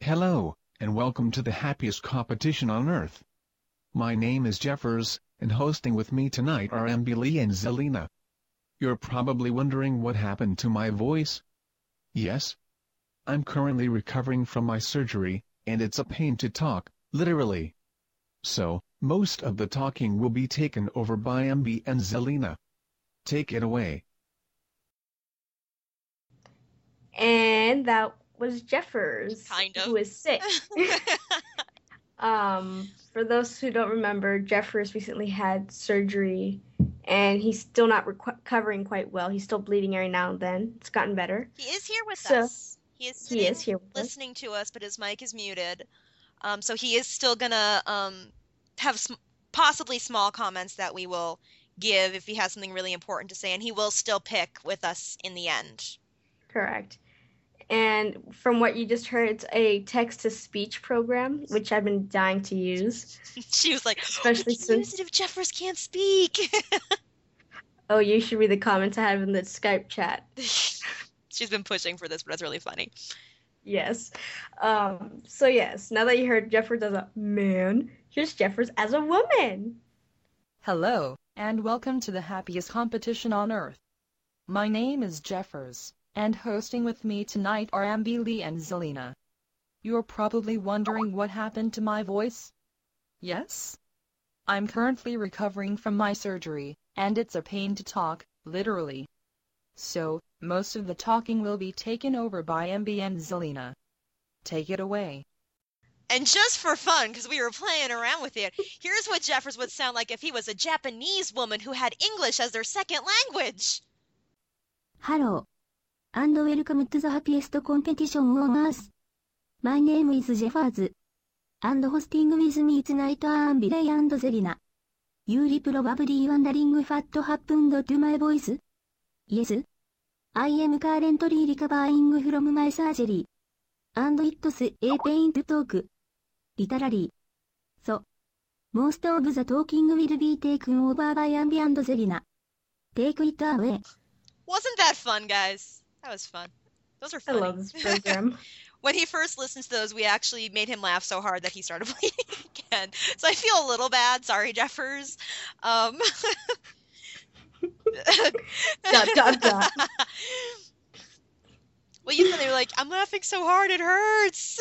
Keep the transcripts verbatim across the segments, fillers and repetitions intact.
Hello, and welcome to the happiest competition on earth. My name is Jeffers, and hosting with me tonight are Ambili and Zelina. You're probably wondering what happened to my voice. Yes? I'm currently recovering from my surgery, and it's a pain to talk, literally. So, most of the talking will be taken over by Ambi and Zelina. Take it away. And that was Jeffers, Kind of. who is sick. um, for those who don't remember, Jeffers recently had surgery, and he's still not recovering quite well. He's still bleeding every now and then. It's gotten better. He is here with So, us. He is sitting, he is here with listening us. to us, but his mic is muted. Um, so he is still gonna um, have sm- possibly small comments that we will give if he has something really important to say, and he will still pick with us in the end. Correct. And from what you just heard, it's a text-to-speech program, which I've been dying to use. She was like, especially we can since use it if Jeffers can't speak. Oh, you should read the comments I have in the Skype chat. She's been pushing for this, but it's really funny. Yes. Um, so yes, now that you heard Jeffers as a man, here's Jeffers as a woman. Hello, and welcome to the happiest competition on earth. My name is Jeffers, and hosting with me tonight are Ambili and Zelina. You're probably wondering what happened to my voice? Yes? I'm currently recovering from my surgery, and it's a pain to talk, literally. So, most of the talking will be taken over by Ambi and Zelina. Take it away. And just for fun, because we were playing around with it, here's what Jeffers would sound like if he was a Japanese woman who had English as their second language. Hello, and welcome to the happiest competition on earth. My name is Jeffers, and hosting with me tonight are Ambili and Zelina. You're probably wondering what happened to my voice? Yes, I am currently recovering from my surgery, and it's a pain to talk, literally. So, most of the talking will be taken over by Ambi and Zelina. Take it away. Wasn't that fun, guys? That was fun. Those are I funny. love this program. When he first listened to those, we actually made him laugh so hard that he started bleeding again. So I feel a little bad. Sorry, Jeffers. Um... dot, dot, dot. Well, you know, they were like, I'm laughing so hard, it hurts.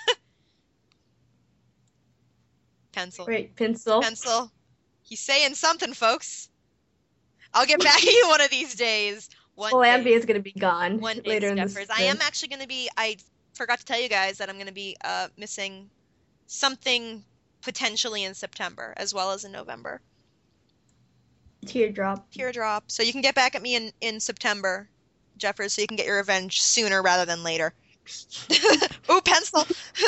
Pencil. Wait, pencil. Pencil. He's saying something, folks. I'll get back at you one of these days. One Well, day. Ambi is going to be gone One day, later in the Jeffers. I am actually going to be, I forgot to tell you guys that I'm going to be uh, missing something potentially in September, as well as in November. Teardrop. Teardrop. So you can get back at me in, in September, Jeffers, so you can get your revenge sooner rather than later. Ooh, pencil!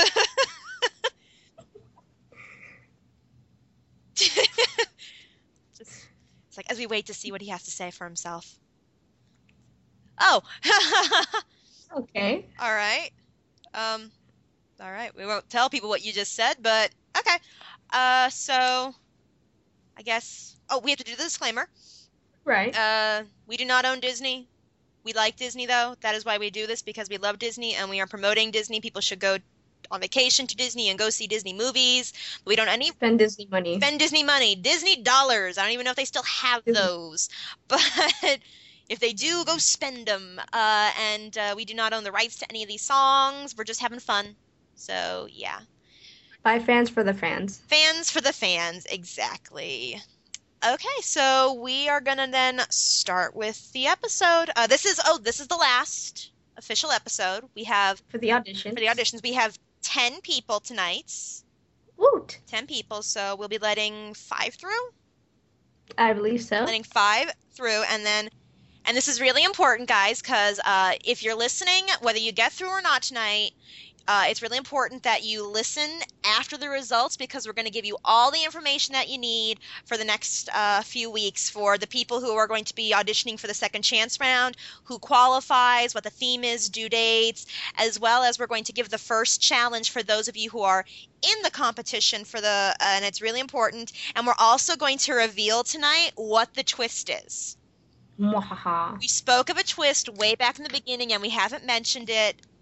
Just, it's like, as we wait to see what he has to say for himself. Oh! Okay. All right. Um, all right. We won't tell people what you just said, but okay. Uh, so, I guess... Oh, we have to do the disclaimer. Right. Uh, we do not own Disney. We like Disney, though. That is why we do this, because we love Disney, and we are promoting Disney. People should go on vacation to Disney and go see Disney movies. We don't any Spend Disney money. spend Disney money. Disney dollars. I don't even know if they still have Disney. those. But if they do, go spend them. Uh, and uh, we do not own the rights to any of these songs. We're just having fun. So, yeah. By fans for the fans. Fans for the fans. Exactly. Okay, so we are gonna then start with the episode. Uh, this is oh, this is the last official episode. We have For the audition. for the auditions. We have ten people tonight. Woot. Ten people, so we'll be letting five through. I believe so. Letting five through, and then, and this is really important, guys, because uh, if you're listening, whether you get through or not tonight. Uh, it's really important that you listen after the results, because we're going to give you all the information that you need for the next uh, few weeks for the people who are going to be auditioning for the second chance round, who qualifies, what the theme is, due dates, as well as we're going to give the first challenge for those of you who are in the competition for the, uh, and it's really important. And we're also going to reveal tonight what the twist is. Mwahaha. We spoke of a twist way back in the beginning, and we haven't mentioned it.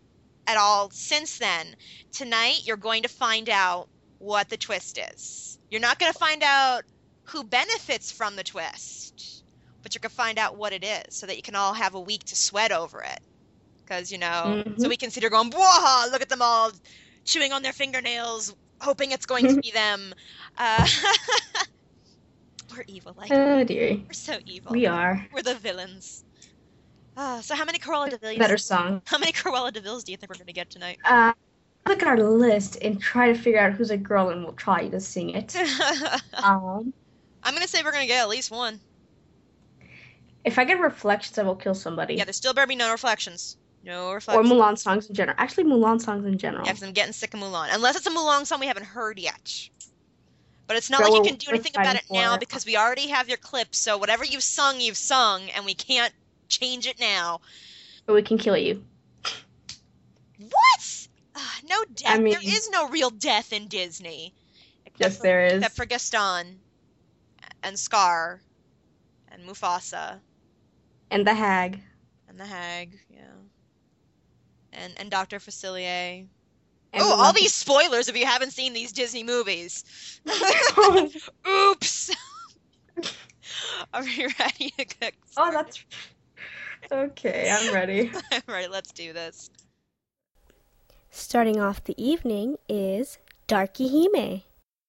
at all since then, tonight you're going to find out what the twist is. You're not going to find out who benefits from the twist, but you're going to find out what it is so that you can all have a week to sweat over it. Because, you know, Mm-hmm. so we can sit here going, "Bwah, look at them all chewing on their fingernails, hoping it's going to be them." Uh, we're evil, like Oh dear. we're so evil. We are. We're the villains. Uh, so how many Cruella de Vil? Better song. How many Cruella de Vils do you think we're going to get tonight? Uh, look at our list and try to figure out who's a girl, and we'll try to sing it. Um, I'm going to say we're going to get at least one. if I get reflections, I will kill somebody. Yeah, there still better be no reflections. No Or reflections. Mulan songs in general. Actually, Mulan songs in general. Yeah, because I'm getting sick of Mulan. Unless it's a Mulan song we haven't heard yet. But it's not Girl, like you we're- can do we're anything about it fighting now for it. because we already have your clips. So whatever you've sung, you've sung, and we can't change it now. But we can kill you. What? Uh, no death. I mean- there is no real death in Disney. Except Yes, for, there is. Except for Gaston and Scar and Mufasa And the hag. and the Hag, yeah. And and Doctor Facilier. And Oh, the all Muppet- these spoilers if you haven't seen these Disney movies. Oops. Are you ready to cook? Oh, that's okay. I'm ready. I'm ready. Let's do this. Starting off the evening is Darky Hime.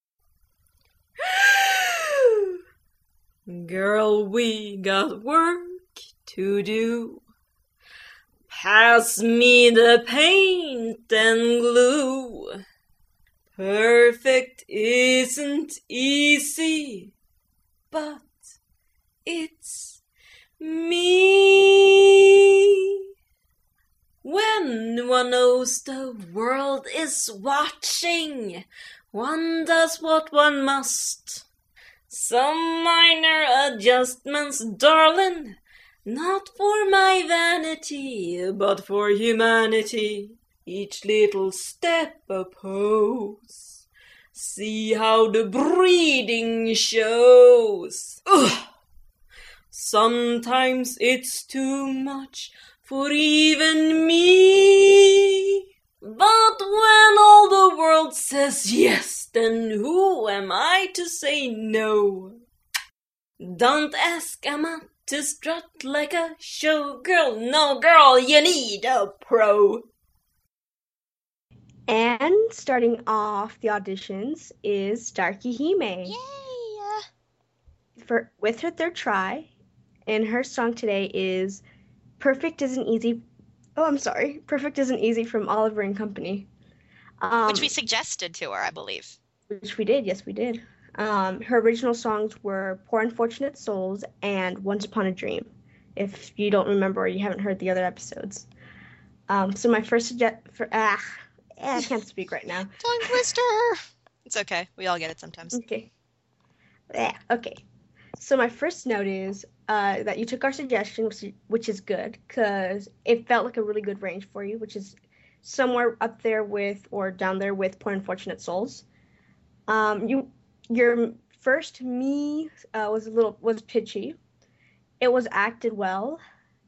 Girl, we got work to do. Pass me the paint and glue. Perfect isn't easy, but it's me. When one knows the world is watching, one does what one must. Some minor adjustments, darling, not for my vanity, but for humanity. Each little step a pose. See how the breeding shows. Ugh. Sometimes it's too much for even me. But when all the world says yes, then who am I to say no? Don't ask Emma to strut like a showgirl. No, girl, you need a pro. And starting off the auditions is Darky Hime. Yay! For with her third try, and her song today is "Perfect Isn't Easy." Oh, I'm sorry. "Perfect Isn't Easy" from Oliver and Company. Um, Which we suggested to her, I believe. which we did. Yes, we did. Um, her original songs were "Poor Unfortunate Souls" and "Once Upon a Dream." If you don't remember or you haven't heard the other episodes. Um, so my first suggest for ah, eh, I can't speak right now. Tongue twister! It's okay. We all get it sometimes. Okay. Yeah, okay. So my first note is uh, that you took our suggestion, which, which is good, because it felt like a really good range for you, which is somewhere up there with or down there with Poor Unfortunate Souls. Um, you, your first me uh, was a little was pitchy. It was acted well.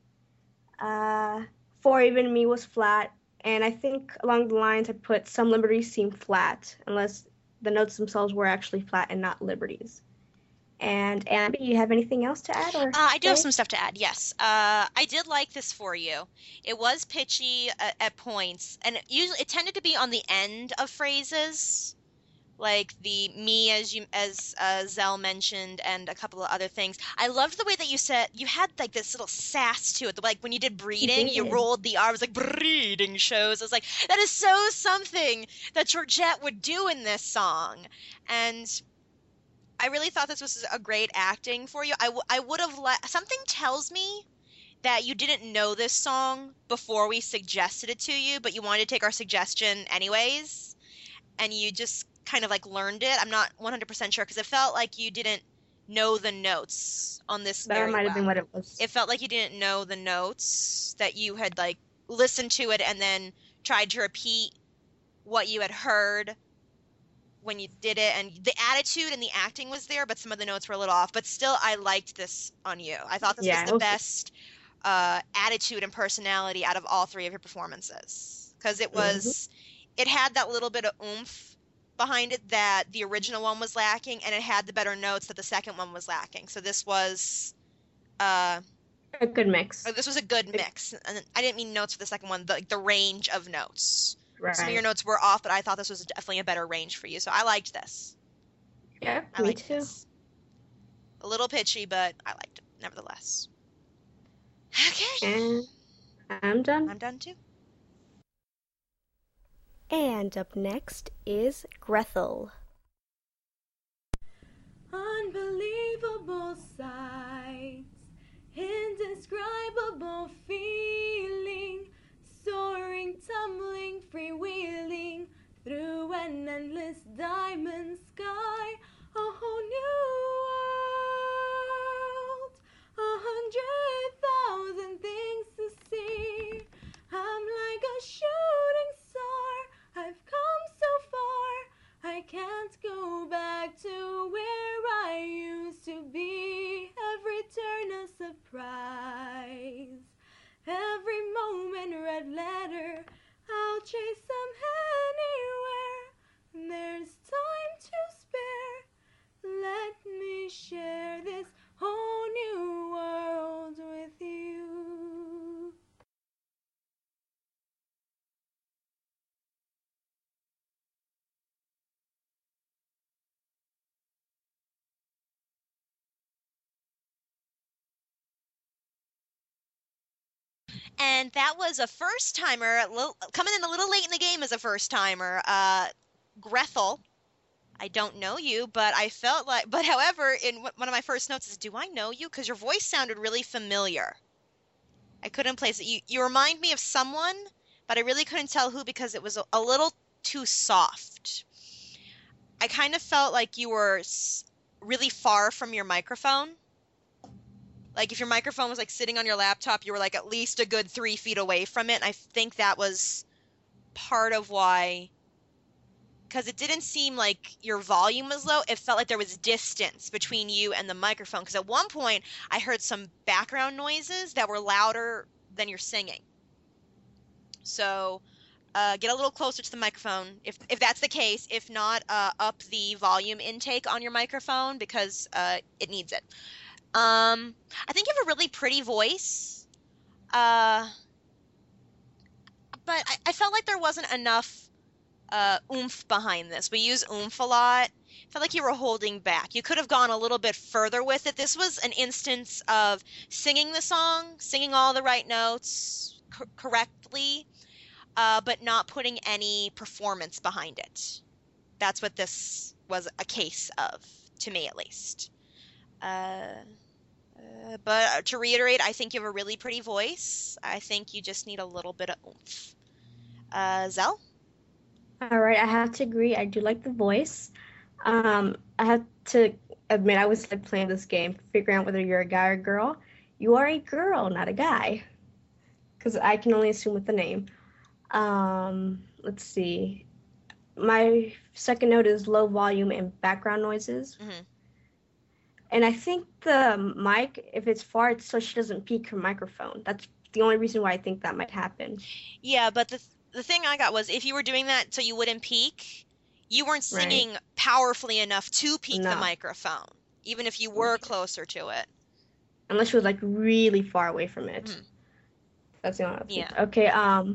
Uh, For Even Me was flat, and I think along the lines I put some liberties seem flat, unless the notes themselves were actually flat and not liberties. And Ambi, you have anything else to add? Or Uh, I do have say? some stuff to add, yes. Uh, I did like this for you. It was pitchy at, at points, and it usually it tended to be on the end of phrases, like the me as you as uh, Zell mentioned, and a couple of other things. I loved the way that you said you had like this little sass to it. The, like when you did breeding, you did. rolled the R's like breeding shows. I was like, that is so something that Georgette would do in this song, and I really thought this was a great acting for you. I, w- I would have let something tells me that you didn't know this song before we suggested it to you, but you wanted to take our suggestion anyways, and you just kind of like learned it. I'm not one hundred percent sure because it felt like you didn't know the notes on this. That very might have well. been what it was. It felt like you didn't know the notes, that you had like listened to it and then tried to repeat what you had heard when you did it, and the attitude and the acting was there, but some of the notes were a little off. But still, I liked this on you. I thought this Yeah, was it the was- best uh, attitude and personality out of all three of your performances. because it was, mm-hmm. it had that little bit of oomph behind it that the original one was lacking, and it had the better notes that the second one was lacking. So this was uh, a good mix. This was a good mix, and I didn't mean notes for the second one, the, like the range of notes. Right. Some of your notes were off, but I thought this was definitely a better range for you, so I liked this. Yeah, I me liked too. This. A little pitchy, but I liked it nevertheless. Okay. And I'm done. I'm done too. And up next is Grethel. Unbelievable sights, indescribable feeling, soaring, tumbling, freewheeling through an endless diamond sky, a whole new world, a hundred thousand things to see. I'm like a shooting star, I've come so far, I can't go back to where I used to be. Every turn a surprise, every moment red letter, I'll chase them anywhere. There's time to spare, let me share this whole new world with you. And that was a first timer, coming in a little late in the game as a first timer. Uh, Grethel, I don't know you, but I felt like, but however, in one of my first notes is, do I know you? Because your voice sounded really familiar. I couldn't place it. You, you remind me of someone, but I really couldn't tell who because it was a, a little too soft. I kind of felt like you were really far from your microphone. Like if your microphone was like sitting on your laptop, you were like at least a good three feet away from it. And I think that was part of why, because it didn't seem like your volume was low. It felt like there was distance between you and the microphone. Because at one point I heard some background noises that were louder than your singing. So uh, get a little closer to the microphone if if that's the case. If not, uh, up the volume intake on your microphone because uh, it needs it. Um, I think you have a really pretty voice, uh, but I, I felt like there wasn't enough uh, oomph behind this. We use oomph a lot. I felt like you were holding back. You could have gone a little bit further with it. This was an instance of singing the song, singing all the right notes co- correctly, uh, but not putting any performance behind it. That's what this was a case of, to me at least. Uh, uh, but to reiterate, I think you have a really pretty voice. I think you just need a little bit of oomph. Uh, Zell? All right, I have to agree. I do like the voice. Um, I have to admit, I was like playing this game, figuring out whether you're a guy or a girl. You are a girl, not a guy, because I can only assume with the name. Um, let's see. My second note is low volume and background noises. Mm-hmm. And I think the mic, if it's far, it's so she doesn't peak her microphone. That's the only reason why I think that might happen. Yeah, but the the thing I got was if you were doing that so you wouldn't peak, you weren't singing right. powerfully enough to peak no. the microphone, even if you were closer to it. Unless she was like really far away from it. Mm. That's the only thing. Yeah. Okay. Um.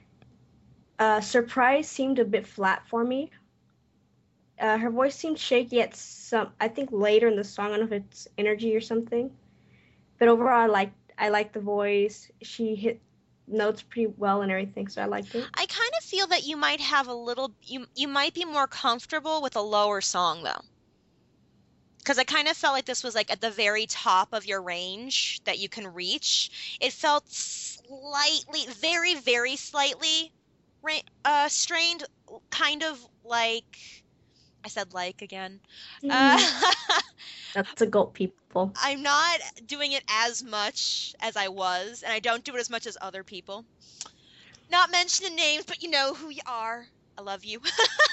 Uh, Surprise seemed a bit flat for me. Uh, her voice seemed shaky at some, I think later in the song. I don't know if it's energy or something. But overall, I liked, I liked the voice. She hit notes pretty well and everything, so I liked it. I kind of feel that you might have a little, you, you might be more comfortable with a lower song, though. Because I kind of felt like this was like at the very top of your range that you can reach. It felt slightly, very, very slightly uh, strained, kind of like... I said like again. Mm. Uh, That's a gulp, people. I'm not doing it as much as I was, and I don't do it as much as other people. Not mentioning names, but you know who you are. I love you.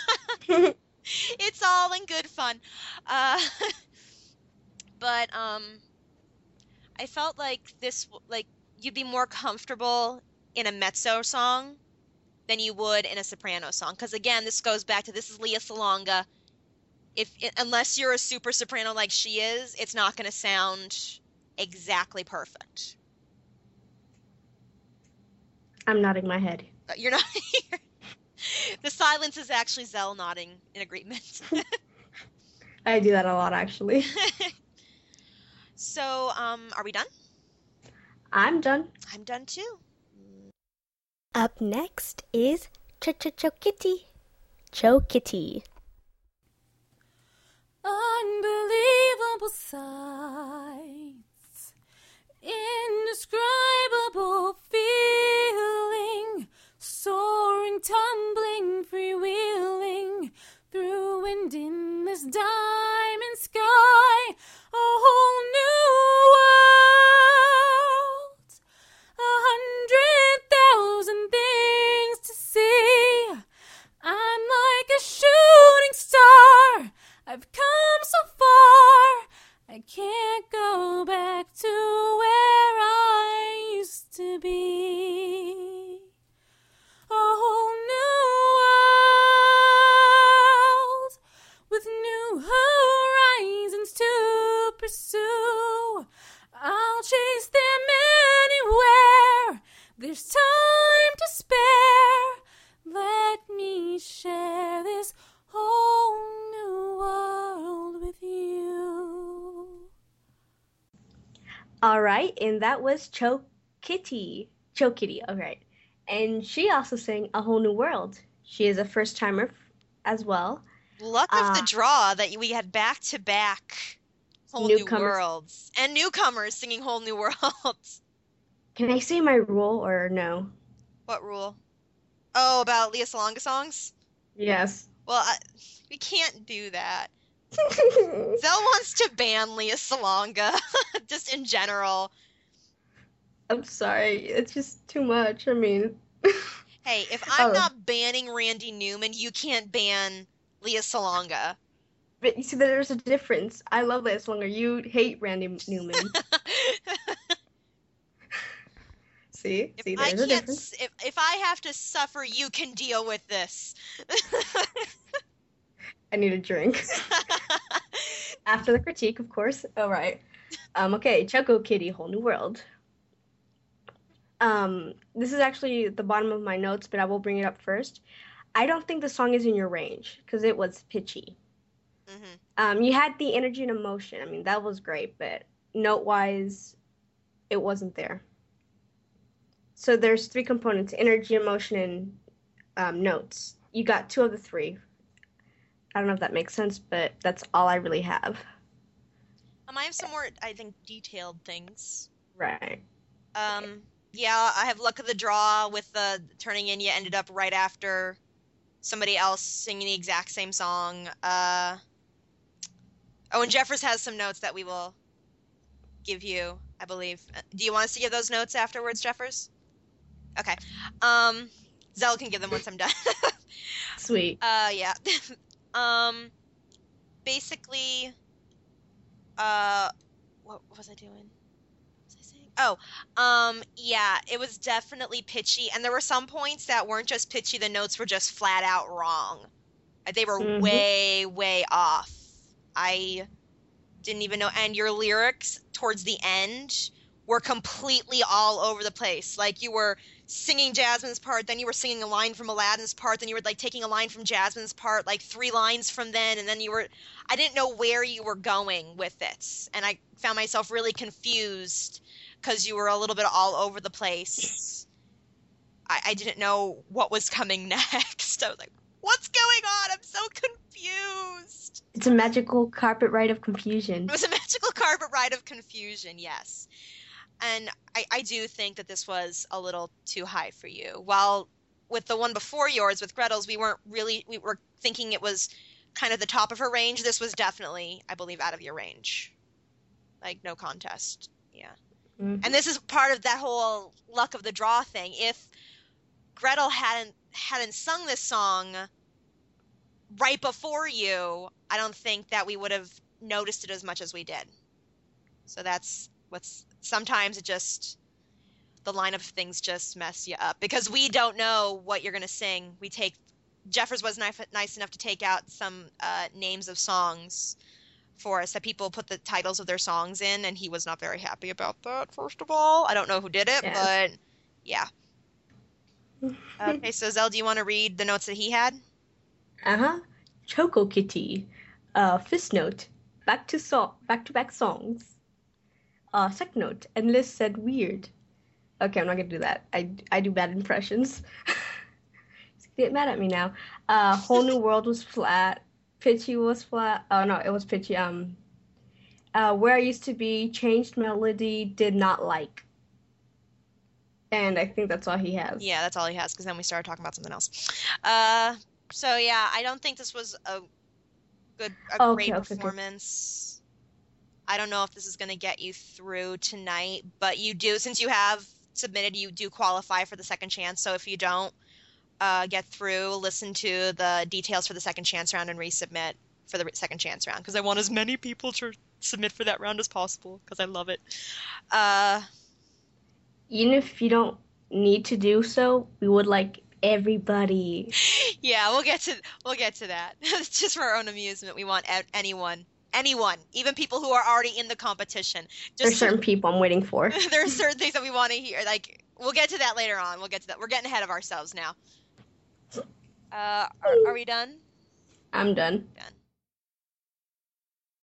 It's all in good fun. Uh, but um, I felt like this, like you'd be more comfortable in a mezzo song than you would in a soprano song. Because again, this goes back to this is Lea Salonga. If unless you're a super soprano like she is, it's not going to sound exactly perfect. I'm nodding my head. You're not here. The silence is actually Zell nodding in agreement. I do that a lot, actually. So, um, are we done? I'm done. I'm done too. Up next is Ch-Ch-Cho-Kitty. Cho-Kitty. Unbelievable sights, indescribable feeling, soaring, tumbling, freewheeling through and in this diamond sky, a whole new world, a hundred thousand things to see. I'm like a shooting star, I've come so far, I can't go back to where I used to be. A whole new world with new horizons to pursue. I'll chase them anywhere, there's time to spare. Let me share this whole new world with you. All right, and that was Cho-Kitty. Cho-Kitty, all right. And she also sang A Whole New World. She is a first-timer as well. Luck of Uh, the draw that we had back-to-back Whole New Newcomers. Worlds. And newcomers singing Whole New Worlds. Can I say my rule or no? What rule? Oh, about Lea Salonga songs? Yes. Well, I, we can't do that. Zell wants to ban Lea Salonga, just in general. I'm sorry. It's just too much. I mean, Hey, if I'm Oh. not banning Randy Newman, you can't ban Lea Salonga. but you see, there's a difference. I love Lea Salonga. You hate Randy Newman. See? If See, I there's a can't, difference. s- if if I have to suffer, you can deal with this. I need a drink. After the critique, of course. All right. Um, okay, Cho-Kitty, Whole New World. Um, this is actually at the bottom of my notes, but I will bring it up first. I don't think the song is in your range because it was pitchy. hmm Um, you had the energy and emotion. I mean, that was great, but note-wise, it wasn't there. So there's three components: energy, emotion, and um, notes. You got two of the three. I don't know if that makes sense, but that's all I really have. Um, I have some more, I think, detailed things. Right. Um, yeah, I have luck of the draw with the turning in. You ended up right after somebody else singing the exact same song. Uh, oh, and Jeffers has some notes that we will give you, I believe. Uh, Do you want us to give those notes afterwards, Jeffers? Okay. Um, Zell can give them once I'm done. Sweet. Uh, yeah. um, basically, uh, what, what was I doing? What was I saying? Oh, um, yeah, it was definitely pitchy, and there were some points that weren't just pitchy, the notes were just flat out wrong. Uh, They were Mhm. way, way off. I didn't even know, and your lyrics towards the end were completely all over the place. Like, you were singing Jasmine's part, then you were singing a line from Aladdin's part, then you were like taking a line from Jasmine's part, like three lines from then, and then you were, I didn't know where you were going with it, and I found myself really confused because you were a little bit all over the place. I, I didn't know what was coming next. I was like, what's going on? I'm so confused. It's a magical carpet ride of confusion. It was a magical carpet ride of confusion, yes. And I, I do think that this was a little too high for you. While with the one before yours, with Gretel's, we weren't really, we were thinking it was kind of the top of her range. This was definitely, I believe, out of your range. Like, no contest. Yeah. Mhm. And this is part of that whole luck of the draw thing. If Gretel hadn't hadn't sung this song right before you, I don't think that we would have noticed it as much as we did. So that's what's sometimes it just the line of things just mess you up because we don't know what you're going to sing. We take Jeffers was nice, nice enough to take out some uh, names of songs for us that people put the titles of their songs in, and he was not very happy about that, first of all. I don't know who did it, Yeah. but yeah. Okay, so Zell, do you want to read the notes that he had? Uh-huh. Choco Kitty. Uh, Fist Note. Back to so- back-to-back songs. Uh, second note. And Liz said weird. Okay, I'm not gonna do that. I, I do bad impressions. He's gonna get mad at me now. Uh, Whole New World was flat. Pitchy was flat. Oh no, it was pitchy. Um, uh, Where I Used to Be, Changed Melody, Did Not Like. And I think that's all he has. Yeah, that's all he has, because then we started talking about something else. Uh, so yeah, I don't think this was a good, a Oh, great okay, okay, okay. performance. I don't know if this is going to get you through tonight, but you do, since you have submitted, you do qualify for the second chance. So if you don't uh, get through, listen to the details for the second chance round and resubmit for the re- second chance round, because I want as many people to submit for that round as possible, because I love it. Uh, Even if you don't need to do so, we would like everybody. yeah, we'll get to we'll get to that. It's just for our own amusement. We want a- anyone, anyone, even people who are already in the competition. There's Just certain people I'm waiting for. there are certain things that we want to hear. Like, we'll get to that later on. We'll get to that. We're getting ahead of ourselves now. Uh, are, are we done? I'm done. Done.